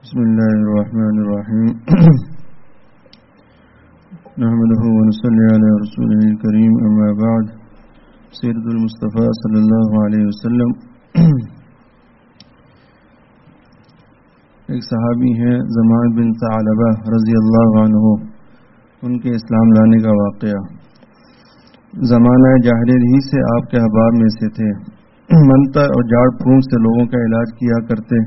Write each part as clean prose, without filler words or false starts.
بسم الله الرحمن الرحيم نحمده ونصلي على رسوله الكريم أما بعد سيرة المصطفى صلی اللہ علیہ وسلم. ایک صحابی ہیں زمان بن ثعلبہ رضی اللہ عنہ، ان کے اسلام لانے کا واقعہ. زمانہ جاہلیت ہی سے آپ کے احباب میں سے تھے. منتر اور جھاڑ پھونک سے لوگوں کا علاج کیا کرتے.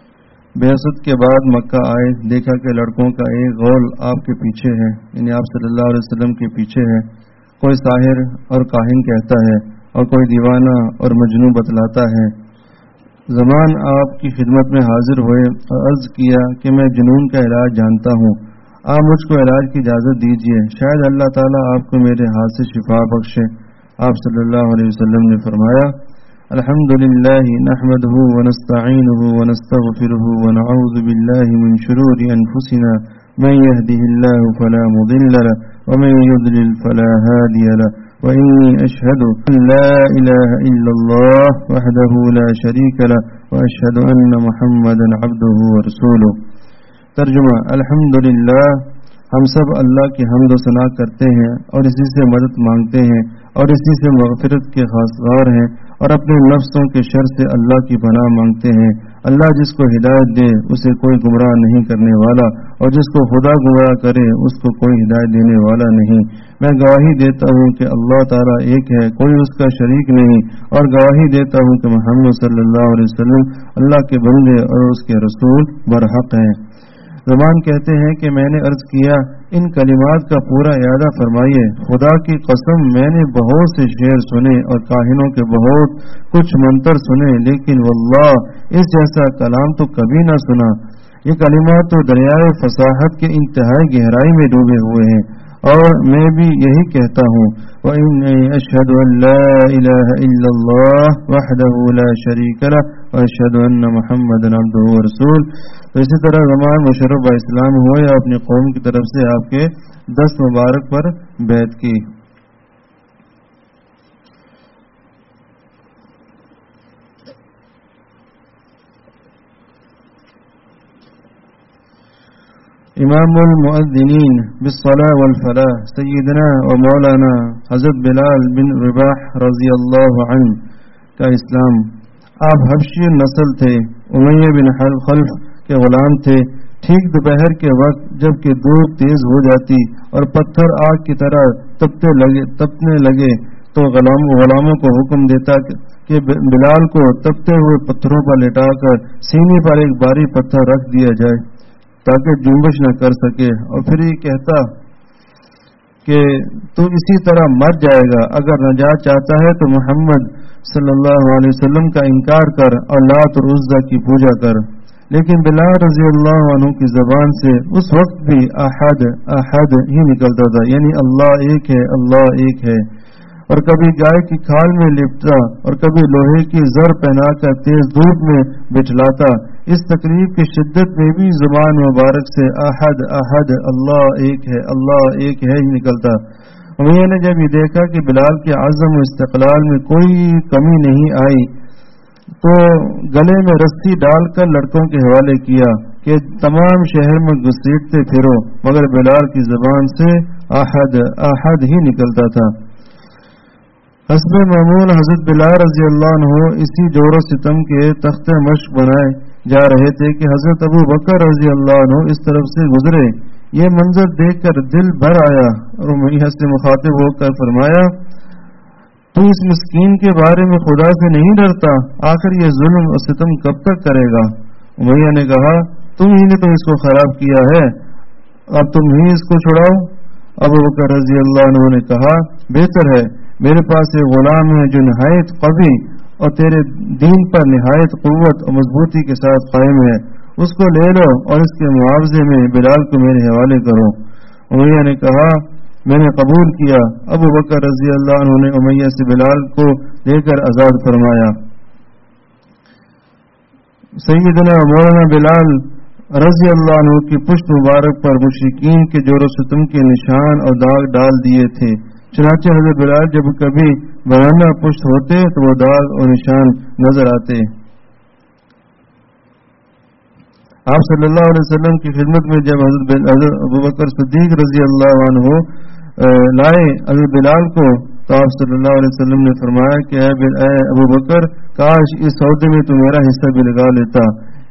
بعثت کے بعد مکہ آئے، دیکھا کہ لڑکوں کا ایک غول آپ کے پیچھے ہے، یعنی آپ صلی اللہ علیہ وسلم کے پیچھے ہے. کوئی ساحر اور کاہن کہتا ہے اور کوئی دیوانہ اور مجنون بتلاتا ہے. زمان آپ کی خدمت میں حاضر ہوئے اور عرض کیا کہ میں جنون کا علاج جانتا ہوں، آپ مجھ کو علاج کی اجازت دیجیے، شاید اللہ تعالیٰ آپ کو میرے ہاتھ سے شفا بخشے. آپ صلی اللہ علیہ وسلم نے فرمایا: الحمد للہ نحمده ونستعینه ونستغفره ونعوذ باللہ من شرور انفسنا من يهده الله فلا مضل له ومن يضلل فلا هادي له وإني أشهد أن لا إله إلا الله وحده لا شريك له وأشهد أن محمدا عبده ورسوله. ترجمہ: الحمدللہ، ہم سب اللہ کی حمد و ثنا کرتے ہیں اور اسی سے مدد مانگتے ہیں اور اسی سے مغفرت کے خواستگار ہیں اور اپنے نفسوں کے شر سے اللہ کی پناہ مانگتے ہیں. اللہ جس کو ہدایت دے اسے کوئی گمراہ نہیں کرنے والا، اور جس کو خدا گمراہ کرے اس کو کوئی ہدایت دینے والا نہیں. میں گواہی دیتا ہوں کہ اللہ تعالیٰ ایک ہے، کوئی اس کا شریک نہیں، اور گواہی دیتا ہوں کہ محمد صلی اللہ علیہ وسلم اللہ کے بندے اور اس کے رسول برحق ہیں. زمان کہتے ہیں کہ میں نے عرض کیا، ان کلمات کا پورا اعادہ فرمائیے. خدا کی قسم، میں نے بہت سے شعر سنے اور کاہنوں کے بہت کچھ منتر سنے، لیکن واللہ اس جیسا کلام تو کبھی نہ سنا. یہ کلمات تو دریائے فصاحت کے انتہائی گہرائی میں ڈوبے ہوئے ہیں، اور میں بھی یہی کہتا ہوں: وَإِنِّي أَشْهَدُ أَن لَا إِلَهَ إِلَّا اللَّهُ وَحْدَهُ لَا شَرِيكَ لَهُ وَأَشْهَدُ أَنَّ مُحَمَّدًا عَبْدُهُ وَرَسُولُهُ. تو اسی طرح زمان مشرف با اسلام ہوئے، اپنی قوم کی طرف سے آپ کے دست مبارک پر بیعت کی. امام المؤذنین بالصلاة والفلاح سیدنا و مولانا حضرت بلال بن رباح رضی اللہ عنہ کا اسلام. آپ حبشی نسل تھے، امیہ بن خلف کے غلام تھے. ٹھیک دوپہر کے وقت جب کہ دھوپ تیز ہو جاتی اور پتھر آگ کی طرح تپنے لگے تو غلاموں کو حکم دیتا کہ بلال کو تپتے ہوئے پتھروں پر لٹا کر سینے پر ایک بھاری پتھر رکھ دیا جائے تاکہ جنبش نہ کر سکے، اور پھر یہ کہتا کہ تو اسی طرح مر جائے گا. اگر نجات چاہتا ہے تو محمد صلی اللہ علیہ وسلم کا انکار کر اور لات اور عزا کی پوجا کر. لیکن بلال رضی اللہ عنہ کی زبان سے اس وقت بھی احد احد ہی نکلتا تھا، یعنی اللہ ایک ہے، اللہ ایک ہے. اور کبھی گائے کی کھال میں لپٹا اور کبھی لوہے کی زر پہنا کر تیز دھوپ میں بٹھلاتا. اس تقریب کی شدت میں بھی زبان مبارک سے احد احد اللہ ایک ہے، اللہ ایک ہے ہی نکلتا. میں نے جب یہ دیکھا کہ بلال کے عزم و استقلال میں کوئی کمی نہیں آئی تو گلے میں رسی ڈال کر لڑکوں کے حوالے کیا کہ تمام شہر میں گھسیٹتے پھرو، مگر بلال کی زبان سے احد احد ہی نکلتا تھا. حسب معمول حضرت بلال رضی اللہ عنہ اسی جور و ستم کے تخت مشق بنائے جا رہے تھے کہ حضرت ابو بکر رضی اللہ عنہ اس طرف سے گزرے. یہ منظر دیکھ کر دل بھر آیا اور امیہ سے مخاطب ہو کر فرمایا: تو اس مسکین کے بارے میں خدا سے نہیں ڈرتا؟ آخر یہ ظلم اور ستم کب تک کرے گا؟ امیہ نے کہا: تم ہی نے تو اس کو خراب کیا ہے، اب تم ہی اس کو چھڑاؤ. ابو بکر رضی اللہ عنہ نے کہا: بہتر ہے، میرے پاس ایک غلام ہے جو نہایت قوی اور تیرے دین پر نہایت قوت اور مضبوطی کے ساتھ قائم ہے، اس کو لے لو اور اس کے معاوضے میں بلال کو میرے حوالے کرو. امیہ نے کہا: میں نے قبول کیا. ابو بکر رضی اللہ عنہ نے امیہ سے بلال کو لے کر آزاد فرمایا. سیدنا مولانا بلال رضی اللہ عنہ کی پشت مبارک پر مشرکین کے جور و ستم کے نشان اور داغ ڈال دیے تھے. چنانچہ حضرت بلال جب کبھی برہنہ پشت ہوتے تو وہ داغ اور نشان نظر آتے. آپ صلی اللہ علیہ وسلم کی خدمت میں جب حضرت ابوبکر صدیق رضی اللہ عنہ لائے حضرت بلال کو، تو آپ صلی اللہ علیہ وسلم نے فرمایا کہ اے ابوبکر، کاش اس سودے میں تو میرا حصہ بھی لگا لیتا۔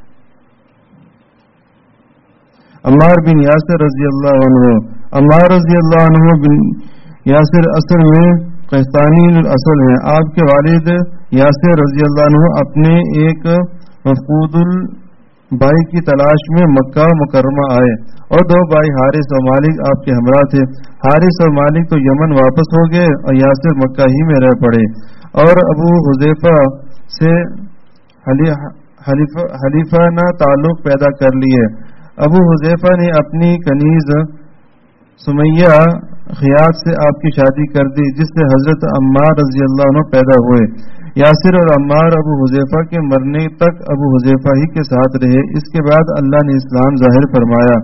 عمار بن یاسر رضی اللہ عنہ، عمار رضی اللہ عنہ بن یاسر اصل میں قسطانی الاصل ہیں۔ آپ کے والد یاسر رضی اللہ عنہ اپنے ایک مفقود بھائی کی تلاش میں مکہ مکرمہ آئے، اور دو بھائی حارث اور مالک آپ کے ہمراہ تھے۔ حارث اور مالک تو یمن واپس ہو گئے اور یاسر مکہ ہی میں رہ پڑے، اور ابو حذیفہ سے حلیفانہ تعلق پیدا کر لیے۔ ابو حذیفہ نے اپنی کنیز سمیہ خیاط سے آپ کی شادی کر دی، جس سے حضرت عمار رضی اللہ عنہ پیدا ہوئے۔ یاسر اور عمار ابو حذیفہ کے مرنے تک ابو حذیفہ ہی کے ساتھ رہے۔ اس کے بعد اللہ نے اسلام ظاہر فرمایا۔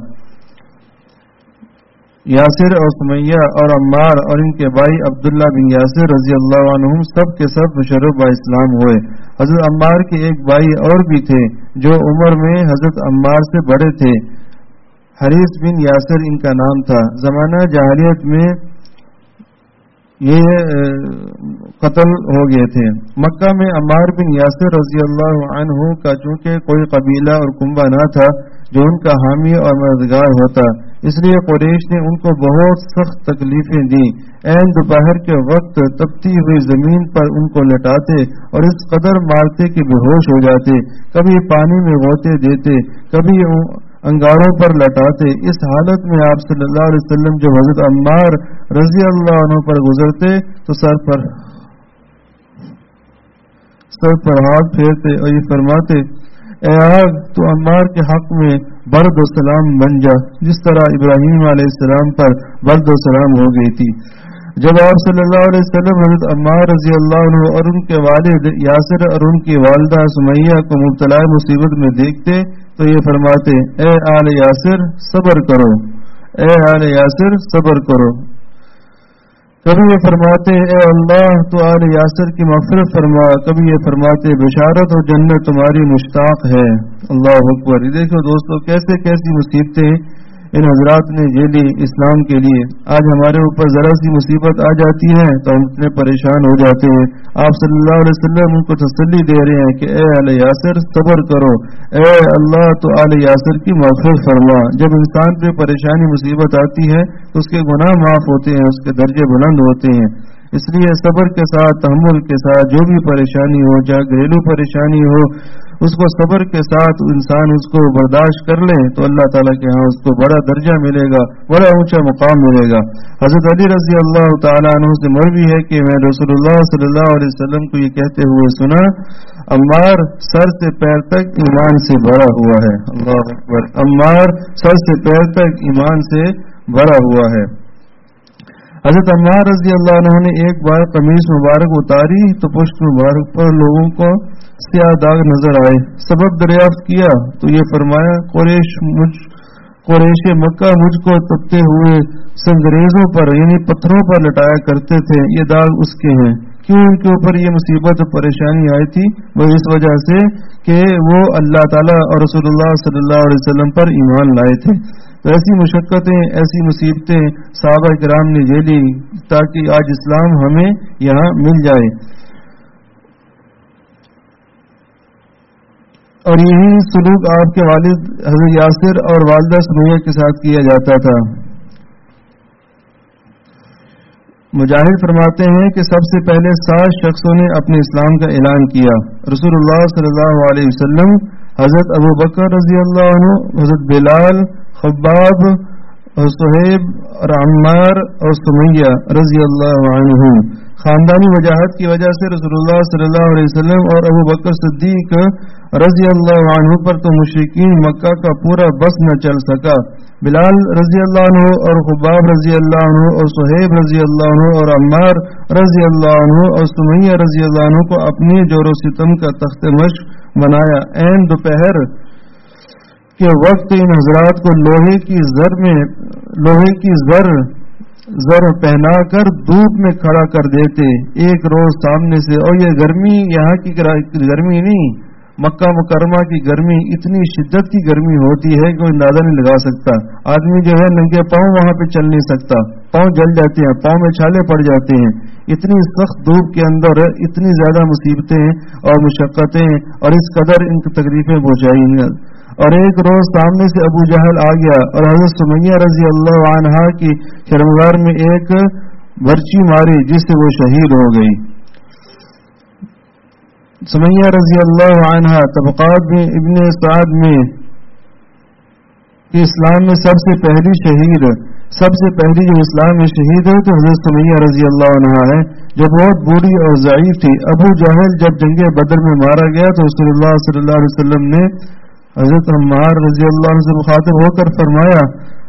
یاسر اور سمیہ اور عمار اور ان کے بھائی عبداللہ بن یاسر رضی اللہ عنہم سب کے سب مشرف با اسلام ہوئے۔ حضرت عمار کے ایک بھائی اور بھی تھے جو عمر میں حضرت عمار سے بڑے تھے، حریث بن یاسر ان کا نام تھا۔ زمانہ جاہلیت میں یہ قتل ہو گئے تھے۔ مکہ میں عمار بن یاسر رضی اللہ عنہ کا چونکہ کوئی قبیلہ اور کنبہ نہ تھا جو ان کا حامی اور مددگار ہوتا، اس لیے قریش نے ان کو بہت سخت تکلیفیں دی۔ عین دوپہر کے وقت تپتی ہوئی زمین پر ان کو لٹاتے اور اس قدر مارتے کہ بے ہوش ہو جاتے، کبھی پانی میں غوطے دیتے، کبھی انگاروں پر لٹاتے۔ اس حالت میں آپ صلی اللہ علیہ وسلم جب حضرت عمار رضی اللہ عنہ پر گزرتے تو سر پر ہاتھ پھیرتے اور یہ فرماتے، اے آگ تو عمار کے حق میں برد و سلام بن جا، جس طرح ابراہیم علیہ السلام پر برد و سلام ہو گئی تھی۔ جب آپ صلی اللہ علیہ وسلم حضرت عمار رضی اللہ عنہ اور ان کے والد یاسر اور ان کی والدہ سمیہ کو مبتلا مصیبت میں دیکھتے تو یہ فرماتے، اے آل یاسر صبر کرو، اے آل یاسر صبر کرو۔ کبھی یہ فرماتے، اے اللہ تو آل یاسر کی مغفرت فرما، کبھی یہ فرماتے، بشارت و جنت تمہاری مشتاق ہے۔ اللہ اکبر۔ یہ دیکھو دوستو کیسے کیسی مصیبتیں ان حضرات نے جھیلی اسلام کے لیے۔ آج ہمارے اوپر ذرا سی مصیبت آ جاتی ہے تو ہم اتنے پریشان ہو جاتے ہیں۔ آپ صلی اللہ علیہ وسلم ان کو تسلی دے رہے ہیں کہ اے آل یاسر صبر کرو، اے اللہ تو آل یاسر کی مغفرت فرما۔ جب انسان پہ پریشانی مصیبت آتی ہے تو اس کے گناہ معاف ہوتے ہیں، اس کے درجے بلند ہوتے ہیں۔ اس لیے صبر کے ساتھ، تحمل کے ساتھ جو بھی پریشانی ہو، چاہے گھریلو پریشانی ہو، اس کو صبر کے ساتھ انسان اس کو برداشت کر لے تو اللہ تعالیٰ کے ہاں اس کو بڑا درجہ ملے گا، بڑا اونچا مقام ملے گا۔ حضرت علی رضی اللہ تعالیٰ عنہ سے مروی ہے کہ میں رسول اللہ صلی اللہ علیہ وسلم کو یہ کہتے ہوئے سنا، عمار سر سے پیر تک ایمان سے بھرا ہوا ہے۔ اللہ اکبر۔ عمار سر سے پیر تک ایمان سے بھرا ہوا ہے۔ حضرت عمار رضی اللہ عنہ نے ایک بار قمیص مبارک اتاری تو پشت مبارک پر لوگوں کو سیاہ داغ نظر آئے۔ سبب دریافت کیا تو یہ فرمایا، قریش مکہ مجھ کو تپتے ہوئے سنگریزوں پر یعنی پتھروں پر لٹایا کرتے تھے، یہ داغ اس کے ہیں۔ کیوں ان کے اوپر یہ مصیبت اور پریشانی آئی تھی؟ وہ اس وجہ سے کہ وہ اللہ تعالیٰ اور رسول اللہ صلی اللہ علیہ وسلم پر ایمان لائے تھے۔ تو ایسی مشقتیں، ایسی مصیبتیں صحابہ کرام نے جھیلی تاکہ آج اسلام ہمیں یہاں مل جائے۔ اور یہی سلوک آپ کے والد حضرت یاسر اور والدہ سمیہ کے ساتھ کیا جاتا تھا۔ مجاہد فرماتے ہیں کہ سب سے پہلے 7 شخصوں نے اپنے اسلام کا اعلان کیا۔ رسول اللہ صلی اللہ علیہ وسلم، حضرت ابو بکر رضی اللہ عنہ، حضرت بلال، خباب اور صہیب اور عمار اور سمیہ رضی اللہ عنہ۔ خاندانی وجاہت کی وجہ سے رسول اللہ صلی اللہ علیہ وسلم اور ابو بکر صدیق رضی اللہ عنہ پر تو مشرکین مکہ کا پورا بس نہ چل سکا۔ بلال رضی اللہ عنہ اور خباب رضی اللہ عنہ اور صہیب رضی اللہ عنہ اور عمار رضی اللہ عنہ اور سمیہ رضی اللہ عنہ کو اپنی جور و ستم کا تخت مشق بنایا۔ عین دوپہر کے وقت ان حضرات کو لوہے کی زر پہنا کر دھوپ میں کھڑا کر دیتے ایک روز سامنے سے۔ اور یہ گرمی یہاں کی گرمی نہیں، مکہ مکرمہ کی گرمی اتنی شدت کی گرمی ہوتی ہے کہ کوئی اندازہ نہیں لگا سکتا. آدمی جو ہے ننگے پاؤں وہاں پہ چل نہیں سکتا, پاؤں جل جاتے ہیں, پاؤں میں چھالے پڑ جاتے ہیں. اتنی سخت دھوپ کے اندر اتنی زیادہ مصیبتیں اور مشقتیں اور اس قدر ان کی تکلیفیں پہنچائی ہیں. اور ایک روز سامنے سے ابو جہل آ گیا اور حضرت سمیہ رضی اللہ عنہا کی شرمگار میں ایک برچی ماری جس سے وہ شہید ہو گئی. سمیہ رضی اللہ عنہا طبقات میں ابن سعد میں کہ اسلام میں سب سے پہلی شہید, سب سے پہلی جو اسلام میں شہید ہے تو حضرت سمیہ رضی اللہ عنہا ہے, جو بہت بوڑھی اور ضعیف تھی. ابو جہل جب جنگ بدر میں مارا گیا تو رسول اللہ صلی اللہ علیہ وسلم نے حضرت عمار رضی اللہ عنہ سے مخاطب ہو کر فرمایا,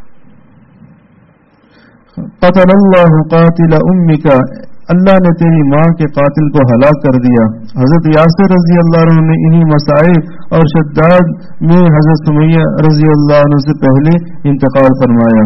قتل اللہ قاتل امک, اللہ نے تیری ماں کے قاتل کو ہلاک کر دیا. حضرت یاسر رضی اللہ عنہ نے انہی مسائب اور شداد میں حضرت سمیہ رضی اللہ عنہ سے پہلے انتقال فرمایا.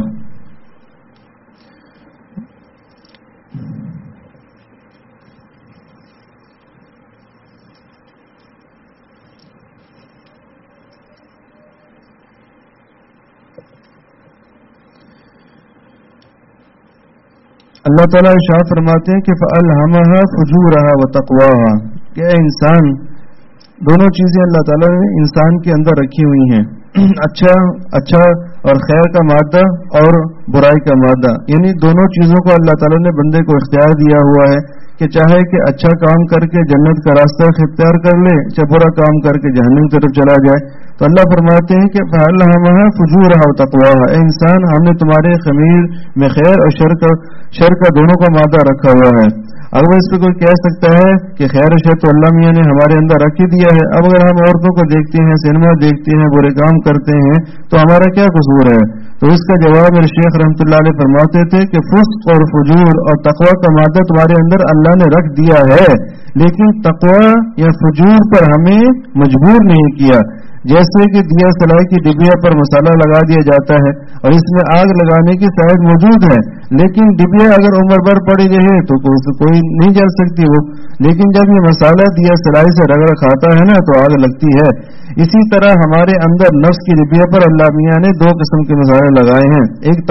اللہ تعالیٰ ارشاد فرماتے ہیں کہ فَأَلْهَمَهَا فُجُورَهَا وَتَقْوَاهَا, کہ اے انسان, دونوں چیزیں اللہ تعالیٰ نے انسان کے اندر رکھی ہوئی ہیں, اچھا اور خیر کا مادہ اور برائی کا مادہ, یعنی دونوں چیزوں کو اللہ تعالیٰ نے بندے کو اختیار دیا ہوا ہے کہ چاہے کہ اچھا کام کر کے جنت کا راستہ اختیار کر لے, چاہے برا کام کر کے جہنم کی طرف چلا جائے. تو اللہ فرماتے ہیں کہ فَأَلْهَمَهَا فُجُورَهَا وَتَقْوَاهَا, اے انسان ہم نے تمہارے خمیر میں خیر اور شر کا دونوں کا مادہ رکھا ہوا ہے. اگر اس پہ کوئی کہہ سکتا ہے کہ خیر و شر تو اللہ میاں نے ہمارے اندر رکھ ہی دیا ہے, اب اگر ہم عورتوں کو دیکھتے ہیں, سینما دیکھتے ہیں, برے کام کرتے ہیں تو ہمارا کیا قصور ہے؟ تو اس کا جواب میرے شیخ رحمۃ اللہ علیہ فرماتے تھے کہ فسق اور فجور اور تقوی کا مادہ تمہارے اندر اللہ نے رکھ دیا ہے, لیکن تقوی یا فجور پر ہمیں مجبور نہیں کیا. جیسے کہ دیا سلائی کی ڈبیا پر مسالہ لگا دیا جاتا ہے اور اس میں آگ لگانے کی صلاحیت موجود ہے, لیکن ڈبیا اگر عمر بھر پڑی رہے تو کوئی نہیں جل سکتی وہ, لیکن جب یہ مسالہ دیا سلائی سے رگڑ کھاتا ہے نا تو آگ لگتی ہے. اسی طرح ہمارے اندر نفس کی ڈبیا پر اللہ میاں نے دو قسم کے مسالے لگائے ہیں,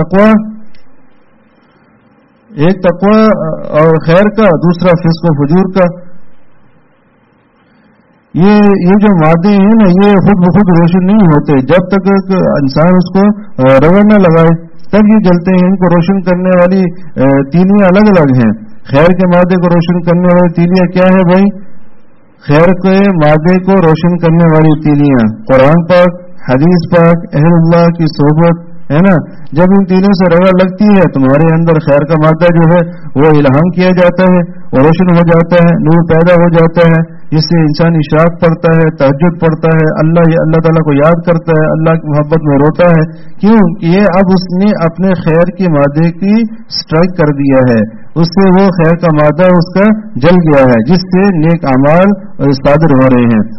ایک تقوی اور خیر کا, دوسرا فسق و فجور کا. یہ جو مادے ہیں نا یہ خود بخود روشن نہیں ہوتے, جب تک انسان اس کو رگڑ نہ لگائے تب یہ جلتے ہیں. ان کو روشن کرنے والی تیلیاں الگ الگ ہیں. خیر کے مادے کو روشن کرنے والی تیلیاں کیا ہے بھائی؟ خیر کے مادے کو روشن کرنے والی تیلیاں قرآن پاک, حدیث پاک, اہل اللہ کی صحبت ہے نا. جب ان تینوں سے رگڑ لگتی ہے تمہارے اندر خیر کا مادہ جو ہے وہ الہام کیا جاتا ہے, وہ روشن ہو جاتا ہے, نور پیدا ہو جاتا ہے, جس سے انسان اشراق پڑھتا ہے, تہجد پڑھتا ہے, اللہ تعالیٰ کو یاد کرتا ہے, اللہ کی محبت میں روتا ہے. کیوں کہ یہ اب اس نے اپنے خیر کے مادے کی سٹرائک کر دیا ہے, اس سے وہ خیر کا مادہ اس کا جل گیا ہے, جس سے نیک اعمال صادر ہو رہے ہیں.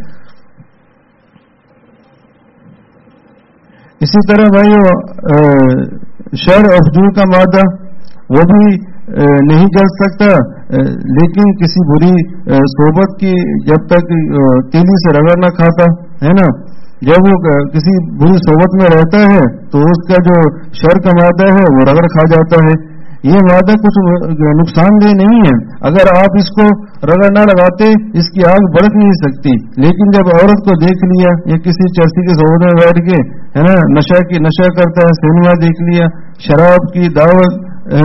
اسی طرح بھائی شر اور فجور کا مادہ وہ بھی نہیں جل سکتا, لیکن کسی بری صحبت کی جب تک تیلی سے رگڑ نہ کھاتا ہے نا, جب وہ کسی بری صحبت میں رہتا ہے تو اس کا جو شر کا مادہ ہے وہ رگڑ کھا جاتا ہے. یہ مادہ کچھ نقصان دہ نہیں ہے, اگر آپ اس کو رگڑ نہ لگاتے اس کی آگ بھڑک نہیں سکتی, لیکن جب عورت کو دیکھ لیا یا کسی چرسی کے صحبت میں بیٹھ کے ہے نا نشہ کرتا ہے, سینما دیکھ لیا, شراب کی دعوت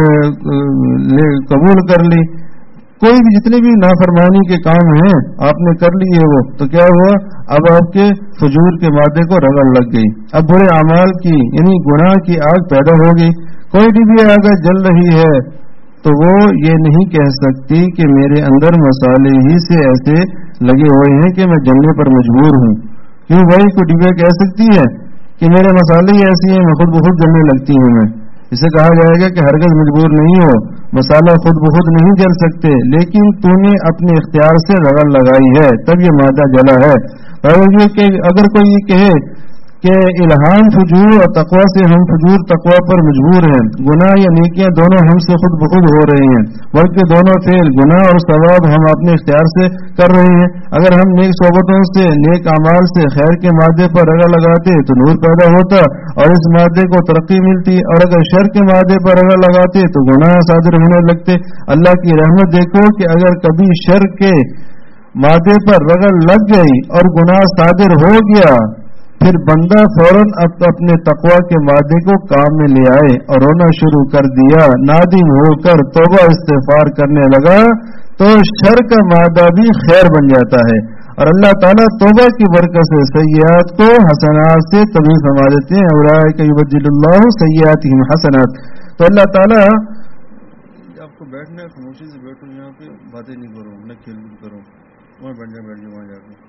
قبول کر لی, کوئی بھی جتنے بھی نافرمانی کے کام ہیں آپ نے کر لیے وہ, تو کیا ہوا؟ اب آپ کے فجور کے مادے کو رگڑ لگ گئی, اب برے اعمال کی یعنی گناہ کی آگ پیدا ہو گئی. کوئی بھی اگر جل رہی ہے تو وہ یہ نہیں کہہ سکتی کہ میرے اندر مسالے ہی سے ایسے لگے ہوئے ہیں کہ میں جلنے پر مجبور ہوں. کیوں بھائی کوئی ڈبیا کہہ سکتی ہے کہ میرے مسالے ہی ایسے ہیں, میں خود بخود جلنے لگتی ہوں. میں اسے کہا جائے گا کہ ہرگز مجبور نہیں ہو, مسالہ خود بخود نہیں جل سکتے, لیکن تو نے اپنے اختیار سے رگڑ لگائی ہے تب یہ مادہ جلا ہے. اگر کوئی یہ کہے کہ الہام فجور اور تقوی سے ہم فجور تقوی پر مجبور ہیں. گناہ یا نیکیاں دونوں ہم سے خود بخود ہو رہے ہیں، بلکہ دونوں فعل گناہ اور ثواب ہم اپنے اختیار سے کر رہے ہیں. اگر ہم نیک صحبتوں سے، نیک اعمال سے خیر کے مادے پر رگڑ لگاتے تو نور پیدا ہوتا اور اس مادے کو ترقی ملتی، اور اگر شر کے مادے پر رگڑ لگاتے تو گناہ صادر ہونے لگتے. اللہ کی رحمت دیکھو کہ اگر کبھی شر کے مادے پر رگڑ لگ گئی اور گناہ صادر ہو گیا، پھر بندہ فوراً اپنے تقوی کے مادے کو کام میں لے آئے اور رونا شروع کر دیا، نادم ہو کر توبہ استغفار کرنے لگا تو شر کا مادہ بھی خیر بن جاتا ہے. اور اللہ تعالیٰ توبہ کی برکت سے سیئات کو حسنات سے تبدیل فرما دیتے ہیں. اولئک یبدل اللہ سیئاتہم حسنات. تو اللہ تعالیٰ آپ کو بیٹھنا ہے، خاموشی سے بیٹھو، یہاں پہ باتیں نہیں کرو، نہ کھیل کود کرو، وہاں بیٹھ جاؤ وہاں جا کے.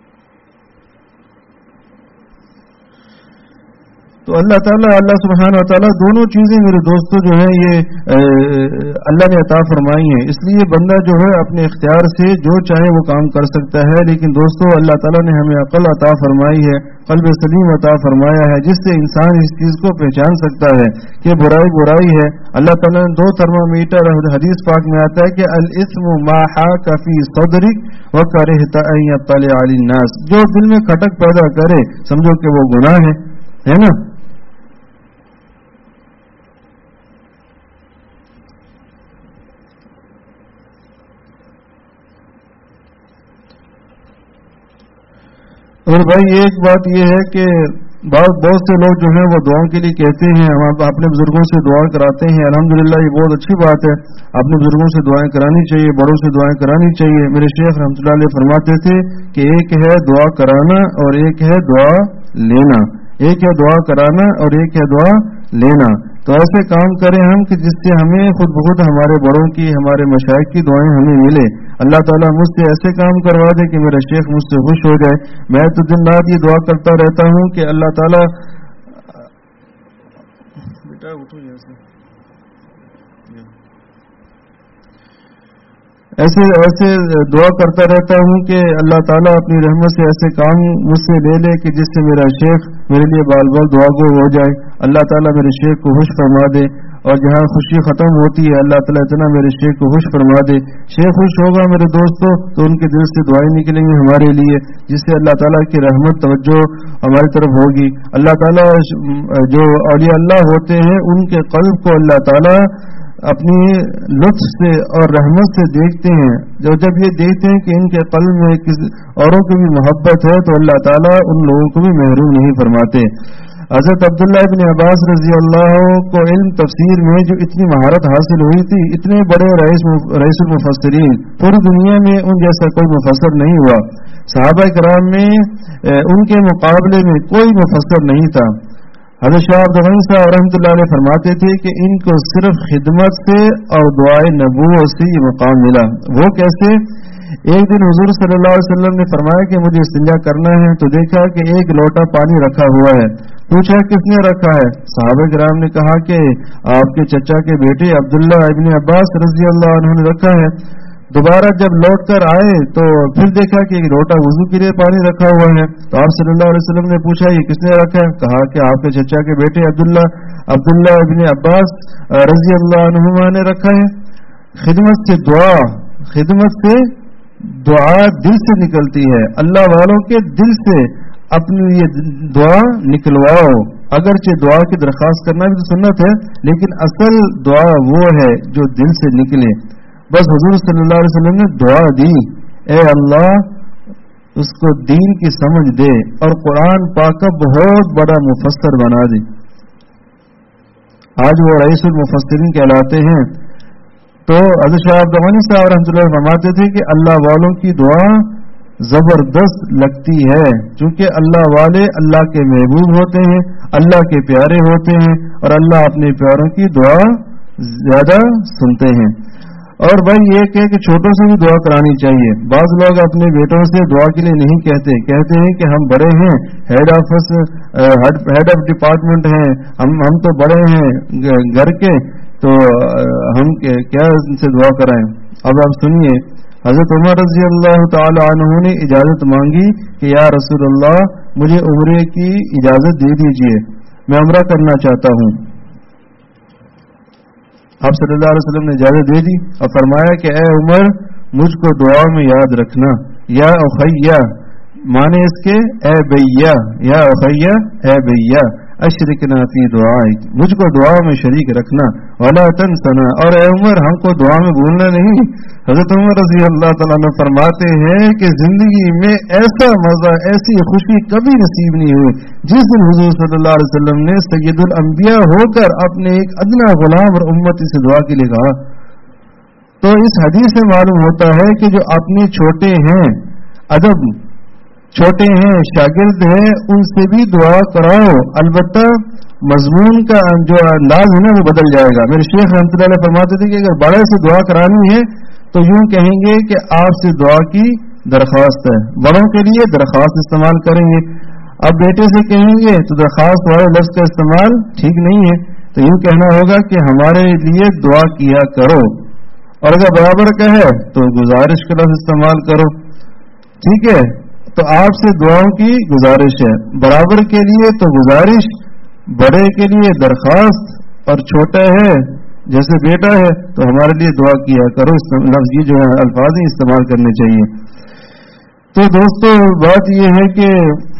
تو اللہ تعالیٰ، اللہ سبحانہ و تعالیٰ دونوں چیزیں میرے دوستوں جو ہیں یہ اللہ نے عطا فرمائی ہیں. اس لیے بندہ جو ہے اپنے اختیار سے جو چاہے وہ کام کر سکتا ہے، لیکن دوستوں اللہ تعالیٰ نے ہمیں عقل عطا فرمائی ہے، قلب سلیم عطا فرمایا ہے، جس سے انسان اس چیز کو پہچان سکتا ہے کہ برائی برائی ہے. اللہ تعالیٰ نے 2 تھرمامیٹر حدیث پاک میں آتا ہے کہ الاسم ما حاک فی صدرک وکرہت ان یطلع علی الناس. جو دل میں کھٹک پیدا کرے سمجھو کہ وہ گناہ ہے نا. اور بھائی ایک بات یہ ہے کہ بہت سے لوگ جو ہیں وہ دعاؤں کے لیے کہتے ہیں، ہم اپنے بزرگوں سے دعا کراتے ہیں. الحمدللہ یہ بہت اچھی بات ہے، اپنے بزرگوں سے دعائیں کرانی چاہیے، بڑوں سے دعائیں کرانی چاہیے. میرے شیخ رحمۃ اللہ علیہ فرماتے تھے کہ ایک ہے دعا کرانا اور ایک ہے دعا لینا، ایک ہے دعا کرانا اور ایک ہے دعا لینا. تو ایسے کام کریں ہم کہ جس سے ہمیں خود بخود ہمارے بڑوں کی، ہمارے مشائخ کی دعائیں ہمیں ملے. اللہ تعالیٰ مجھ سے ایسے کام کروا دے کہ میرا شیخ مجھ سے خوش ہو جائے. میں تو دن رات یہ دعا کرتا رہتا ہوں کہ اللہ تعالیٰ بیٹا اٹھو یہاں سے، ایسے دعا کرتا رہتا ہوں کہ اللہ تعالیٰ اپنی رحمت سے ایسے کام مجھ سے لے لے کہ جس سے میرا شیخ میرے لیے بال بال دعا گو ہو جائے. اللہ تعالیٰ میرے شیخ کو خوش فرما دے، اور جہاں خوشی ختم ہوتی ہے اللہ تعالیٰ اتنا میرے شیخ کو خوش فرما دے. شیخ خوش ہوگا میرے دوستوں تو ان کے دل سے دعائیں نکلیں گی ہمارے لیے، جس سے اللہ تعالیٰ کی رحمت توجہ ہماری طرف ہوگی. اللہ تعالیٰ جو اولیاء اللہ ہوتے ہیں ان کے قلب کو اللہ تعالیٰ اپنی لطف سے اور رحمت سے دیکھتے ہیں. جب یہ دیکھتے ہیں کہ ان کے قلب میں کسی اوروں کی بھی محبت ہے تو اللہ تعالیٰ ان لوگوں کو بھی محروم نہیں فرماتے. حضرت عبداللہ ابن عباس رضی اللہ کو علم تفسیر میں جو اتنی مہارت حاصل ہوئی تھی، اتنے بڑے رئیس المفسرین پوری دنیا میں ان جیسا کوئی مفسر نہیں ہوا. صحابہ کرام میں ان کے مقابلے میں کوئی مفسر نہیں تھا. حضرت شاہ عبد الغنی صاحب رحمۃ اللہ علیہ فرماتے تھے کہ ان کو صرف خدمت سے اور دعائے نبوت سے یہ مقام ملا. وہ کیسے؟ ایک دن حضور صلی اللہ علیہ وسلم نے فرمایا کہ مجھے استنجا کرنا ہے، تو دیکھا کہ ایک لوٹا پانی رکھا ہوا ہے. پوچھا کس نے رکھا ہے؟ صحابہ کرام نے کہا کہ آپ کے چچا کے بیٹے عبداللہ ابن عباس رضی اللہ عنہ نے رکھا ہے. دوبارہ جب لوٹ کر آئے تو پھر دیکھا کہ ایک لوٹا وضو کے لیے پانی رکھا ہوا ہے. تو آپ صلی اللہ علیہ وسلم نے پوچھا یہ کس نے رکھا ہے؟ کہا کہ آپ کے چچا کے بیٹے عبداللہ ابن عباس رضی اللہ عنہما نے رکھا ہے. خدمت سے دعا دل سے نکلتی ہے. اللہ والوں کے دل سے اپنی یہ دعا نکلواؤ. اگرچہ دعا کی درخواست کرنا بھی تو سنت ہے، لیکن اصل دعا وہ ہے جو دل سے نکلے. بس حضور صلی اللہ علیہ وسلم نے دعا دی، اے اللہ اس کو دین کی سمجھ دے اور قرآن پاک کا بہت بڑا مفسر بنا دے. آج وہ رئیس المفسرین کہلاتے ہیں. تو حضرت شاہ عبد الغنی صاحب رحمۃ اللہ فرماتے تھے کہ اللہ والوں کی دعا زبردست لگتی ہے، چونکہ اللہ والے اللہ کے محبوب ہوتے ہیں، اللہ کے پیارے ہوتے ہیں، اور اللہ اپنے پیاروں کی دعا زیادہ سنتے ہیں. اور بھائی یہ کہ چھوٹوں سے بھی دعا کرانی چاہیے. بعض لوگ اپنے بیٹوں سے دعا کے لیے نہیں کہتے ہیں کہ ہم بڑے ہیں، ہیڈ آف ڈپارٹمنٹ ہیں، ہم تو بڑے ہیں گھر کے، تو ہم کیا ان سے دعا کرائیں. اب آپ سنیے، حضرت عمر رضی اللہ تعالی عنہ نے اجازت مانگی کہ یا رسول اللہ مجھے عمرے کی اجازت دے دیجئے، میں عمرہ کرنا چاہتا ہوں۔ آپ صلی اللہ علیہ وسلم نے اجازت دے دی اور فرمایا کہ اے عمر مجھ کو دعا میں یاد رکھنا، یا اخیہ مانے اس کے اے بھیا، یا اخیہ اے بھیا اشرکنا فی دعائک، مجھ کو دعا میں شریک رکھنا، ولا تنسنا، اور اے عمر ہم کو دعا میں بھولنا نہیں۔ حضرت عمر رضی اللہ تعالیٰ عنہ فرماتے ہیں کہ زندگی میں ایسا مزہ، ایسی خوشی کبھی نصیب نہیں ہوئی جس دن حضور صلی اللہ علیہ وسلم نے سید الانبیاء ہو کر اپنے ایک ادنا غلام اور امتی سے دعا کے لیے کہا۔ تو اس حدیث سے معلوم ہوتا ہے کہ جو اپنے چھوٹے ہیں، ادب چھوٹے ہیں، شاگرد ہیں، ان سے بھی دعا کراؤ، البتہ مضمون کا جو انداز ہے نا وہ بدل جائے گا۔ میرے شیخ رحمۃ اللہ علیہ فرماتے تھے کہ اگر بڑے سے دعا کرانی ہے تو یوں کہیں گے کہ آپ سے دعا کی درخواست ہے، بڑوں کے لیے درخواست استعمال کریں گے۔ اب بیٹے سے کہیں گے تو درخواست والے لفظ کا استعمال ٹھیک نہیں ہے، تو یوں کہنا ہوگا کہ ہمارے لیے دعا کیا کرو، اور اگر برابر کا ہے تو گزارش کا لفظ استعمال کرو، ٹھیک ہے۔ تو آپ سے دعاؤں کی گزارش ہے، برابر کے لیے تو گزارش، بڑے کے لیے درخواست، اور چھوٹا ہے جیسے بیٹا ہے تو ہمارے لیے دعا کیا کرو۔ لفظ یہ جو ہے الفاظ ہی استعمال کرنے چاہیے۔ تو دوستو بات یہ ہے کہ